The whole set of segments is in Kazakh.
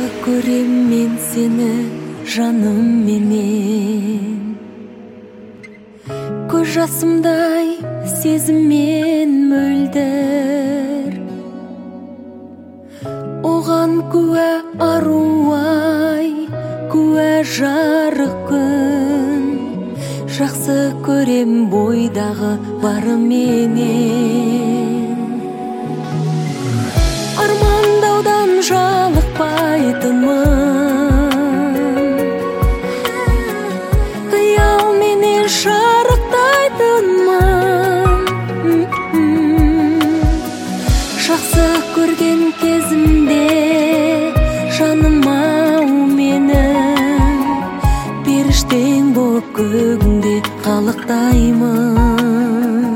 көрем мен сені жаным менен. Көз жасымдай сезіммен мөлдір, оған куә аруай, куә жарық күн. Жақсы көрем бойдағы бары менен. Армандаудан жалықпайтынмын, қиял менен шарықтайтынмын. Жақсы көрген кезімде жаным-ау менің, періштең боп көгіңде қалықтаймын.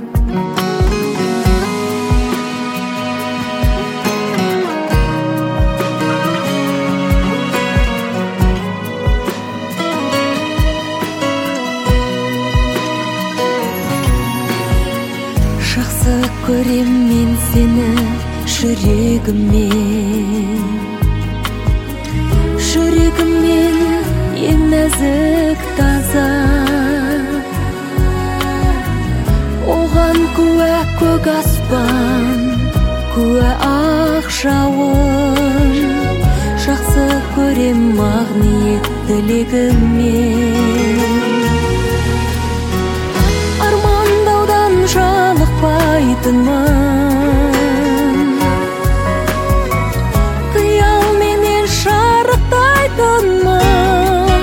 Жақсы көрем мен сені жүрегіммен, жүрегіммен ең нәзік таза. Оған куә көк аспан, куә ақ жауын. Жақсы көрем ақ ниет тілегіммен. Армандаудан жалықпайтынмын, қиял менен шарықтайтынмын.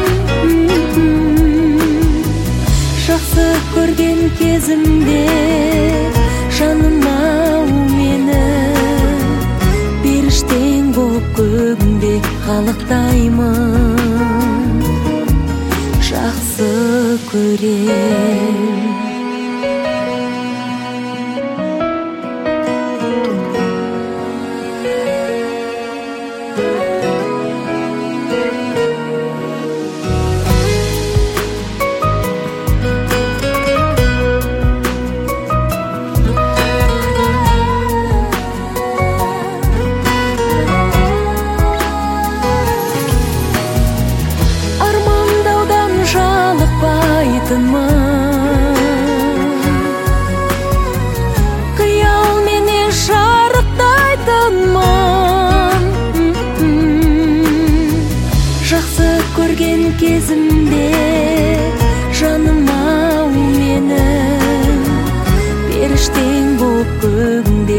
Жақсы көрген кезімде жаным-ау менің, періштең боп көгіңде қалықтаймын. Жақсы көрем. Қиял менен шарықтайтынмын. Жақсы көрген кезімде жаным-ау менің, періштең боп көгіңде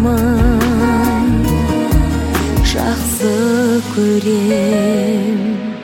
қалықтаймын. Жақсы көрем.